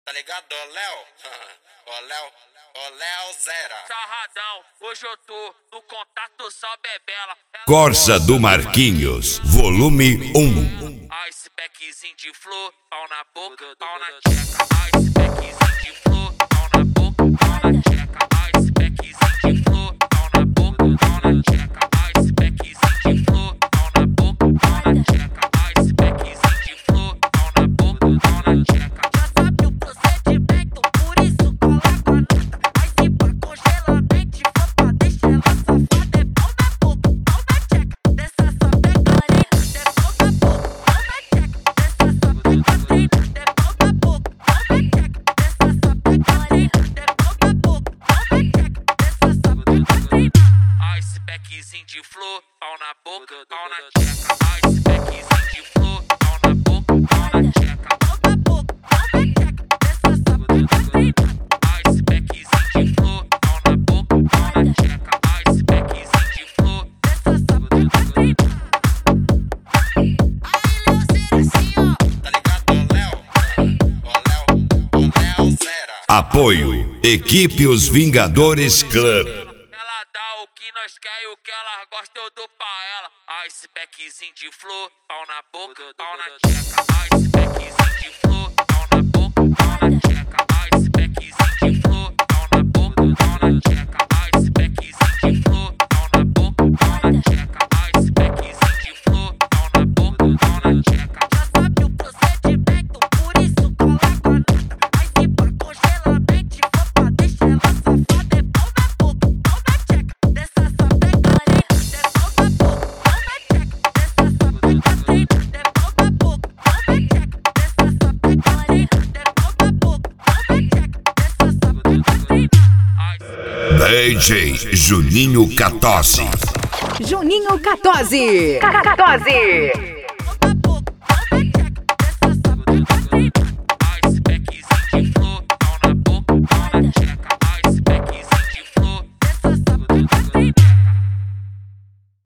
Tá ligado, ô Léo? Ô Léo Zera. Sarradão, hoje eu tô no contato só bebela. Corsa do Marquinhos, volume 1. Icepackzinho de flor, pau na boca, pau na tcheca. Icepackzinho de flor, pau na boca, pau na tcheca. Icepackzinho de flor, pau na boca, pau na tcheca. Icepackzinho de flor, pau na boca, pau na tcheca. Icepackzinho de flor, pau na boca, pau na tcheca. Já sabe o procedimento, por isso cola com a nota. Mas se pra congelamento for pra deixar ela safada, é pau na boca, pau na tcheca. Dessa só pega a areia, é pau na boca, pau na tcheca. Dessa só pega a treina, é pau na boca, pau na tcheca. Dessa só pega a areia, é pau na boca, pau na tcheca. Dessa só pega a treina. Icepackzinho de flor, pau na boca, pau na tcheca. Icepackzinho de flor, pau na boca, pau na tcheca. Pau na boca, pau na tcheca. Dessa só pega a treina. Icepackzinho de flor, pau na boca, pau na tcheca. Icepackzinho de flor. Dessa só pega a treina. Tá ligado, ô Léo Zera. Apoio, Equipe Os Vingadores Club. Ela dá o que nós quer e o que ela gosta, eu dou pra ela. Icepackzinho de flor, pau na boca, pau na tcheca. Icepackzinho de flor, pau na boca, pau na tcheca. Icepackzinho de flor, pau na boca, pau na tcheca. Icepackzinho de flor, pau na boca, pau na tcheca. Icepackzinho de flor, pau na boca, pau na tcheca. Já sabe o procedimento, por isso cola com a nota. Mas se pra congelamento for pra deixar ela safada, é pau na boca, pau na tcheca. Dessa só pega a areia, é pau na boca, pau na tcheca. Dessa só pega a treina, é pau na boca, pau na tcheca. Dessa só pega a areia, é pau na boca, pau na tcheca. Dessa só pega a treina. DJ Juninho Catossi. Juninho Catossi.